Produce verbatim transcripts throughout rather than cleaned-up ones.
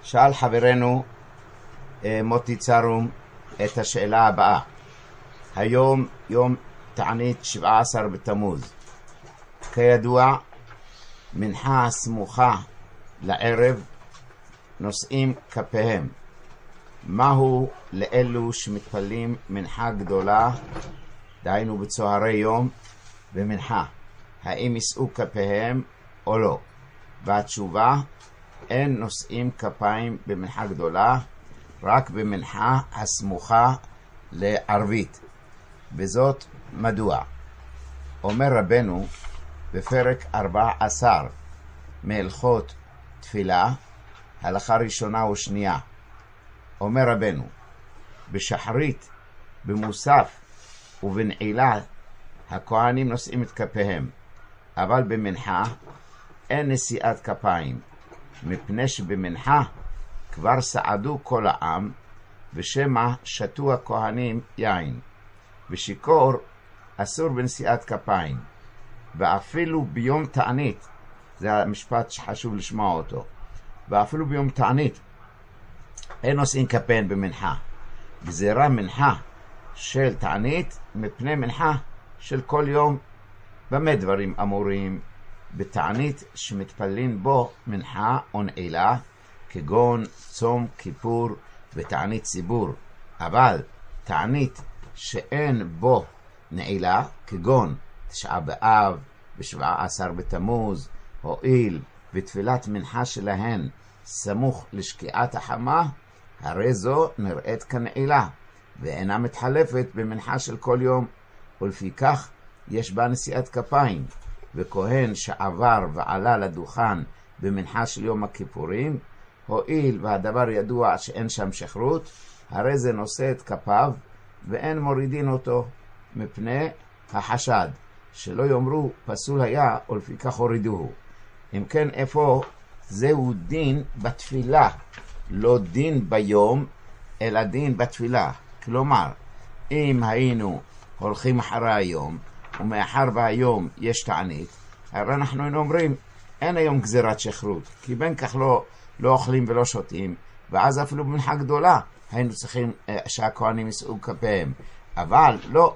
שאל חברנו מוטי צרום את השאלה הבאה. היום יום תענית שבעה עשר בתמוז. כידוע, מנחה הסמוכה לערב נושאים כפיהם. מהו לאלו שמתפללים מנחה גדולה, דהיינו בצהרי יום, במנחה? האם יישאו כפיהם או לא? והתשובה, אין נושאים כפיים במנחה גדולה, רק במנחה הסמוכה לערבית. וזאת מדוע? אומר רבנו בפרק ארבע עשר מהלכות תפילה, הלכה ראשונה ושנייה. אומר רבנו, בשחרית, במוסף ובנעילה הכהנים נושאים את כפיהם, אבל במנחה אין נשיאת כפיים, מפני שבמנחה כבר סעדו כל העם, ושמה שתו הכהנים יין, ושיכור אסור בנשיאת כפיים. ואפילו ביום תענית, זה המשפט שחשוב לשמוע אותו, ואפילו ביום תענית אין נושאים כפיהם במנחה. גזירה מנחה של תענית מפני מנחה של כל יום. במה דברים אמורים? בתענית שמתפללים בו מנחה או נעילה, כגון צום כיפור ותענית ציבור. אבל תענית שאין בו נעילה, כגון תשעה באב ושבעה עשר בתמוז, הואיל ותפילת מנחה שלהן סמוך לשקיעת החמה, הרי זו נראית כנעילה ואינה מתחלפת במנחה של כל יום, ולפיכך יש בה נשיאת כפיים. וכהן שעבר ועלה לדוכן במנחה של יום הכיפורים, הואיל והדבר ידוע שאין שם שכרות, הרי זה נושא את כפיו ואין מורידין אותו, מפני החשד שלא יאמרו פסול היה ולפיכך הורידוהו. אם כן, איפה? זהו דין בתפילה, לא דין ביום אלא דין בתפילה. כלומר, אם היינו הולכים אחרי היום ומאחר והיום יש תענית, הרי אנחנו היינו אומרים אין היום גזירת שכרות, כי בין כך לא, לא אוכלים ולא שותים, ואז אפילו במנחה גדולה היינו צריכים אה, שהכהנים יישאו כפיהם. אבל לא,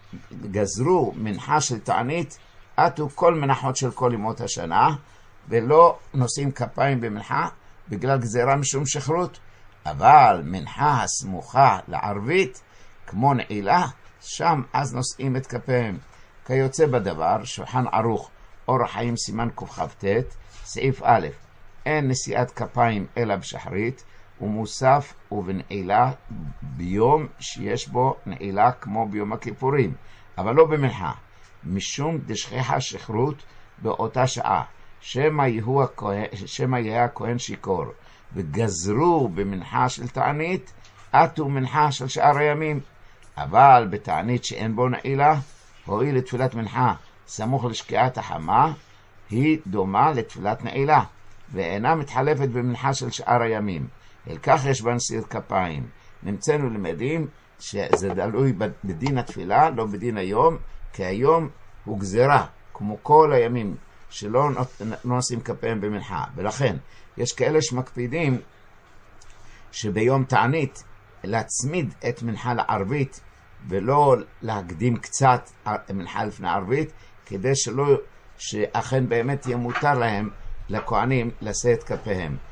גזרו מנחה של תענית, עטו כל מנחות של כל ימות השנה, ולא נושאים כפיים במנחה בגלל גזירה משום שכרות. אבל מנחה הסמוכה לערבית, כמו נעילה, שם אז נושאים את כפיהם. כיוצא בדבר, שולחן ערוך אורח חיים סימן קכ"ט, סעיף א', אין נשיאת כפיים אלא בשחרית, ומוסף ובנעילה ביום שיש בו נעילה כמו ביום הכיפורים, אבל לא במנחה, משום דשכחה שכרות באותה שעה, שמה יהיה הכהן, שמה יהיה הכהן שיכור, וגזרו במנחה של תענית, עטו מנחה של שאר הימים. אבל בתענית שאין בו נעילה, הואיל לתפילת מנחה סמוך לשקיעת החמה, היא דומה לתפילת נעילה, ואינה מתחלפת במנחה של שאר הימים. אל כך יש בה נשיאת כפיים. נמצאנו למדים שזה תלוי בדין התפילה, לא בדין היום, כי היום הוא גזירה, כמו כל הימים, שלא נושאים כפיהם במנחה. ולכן, יש כאלה שמקפידים שביום תענית להצמיד את מנחה לערבית, ולא להקדים קצת מנחה לפני ערבית, כדי שלא, שאכן באמת יהיה מותר להם, לכהנים, לשאת כפיהם.